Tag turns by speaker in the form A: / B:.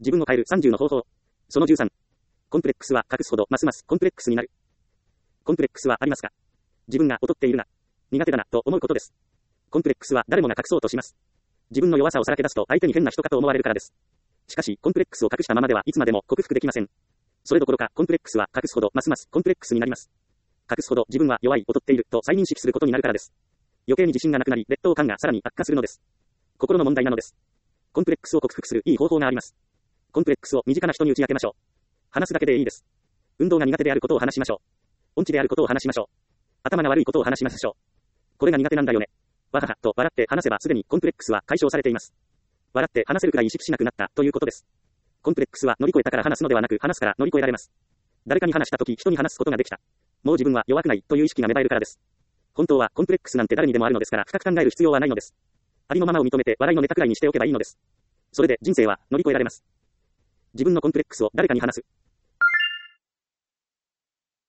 A: 自分を変える30の方法。その13。コンプレックスは隠すほどますますコンプレックスになる。コンプレックスはありますか？自分が劣っているな、苦手だなと思うことです。コンプレックスは誰もが隠そうとします。自分の弱さをさらけ出すと相手に変な人かと思われるからです。しかし、コンプレックスを隠したままではいつまでも克服できません。それどころか、コンプレックスは隠すほどますますコンプレックスになります。隠すほど自分は弱い、劣っていると再認識することになるからです。余計に自信がなくなり、劣等感がさらに悪化するのです。心の問題なのです。コンプレックスを克服するいい方法があります。コンプレックスを身近な人に打ち明けましょう。話すだけでいいです。運動が苦手であることを話しましょう。音痴であることを話しましょう。頭が悪いことを話しましょう。これが苦手なんだよね。わははと笑って話せばすでにコンプレックスは解消されています。笑って話せるくらい意識しなくなったということです。コンプレックスは乗り越えたから話すのではなく話すから乗り越えられます。誰かに話したとき人に話すことができた。もう自分は弱くないという意識が芽生えるからです。本当はコンプレックスなんて誰にでもあるのですから深く考える必要はないのです。ありのままを認めて笑いのネタくらいにしておけばいいのです。それで人生は乗り越えられます。自分のコンプレックスを誰かに話す。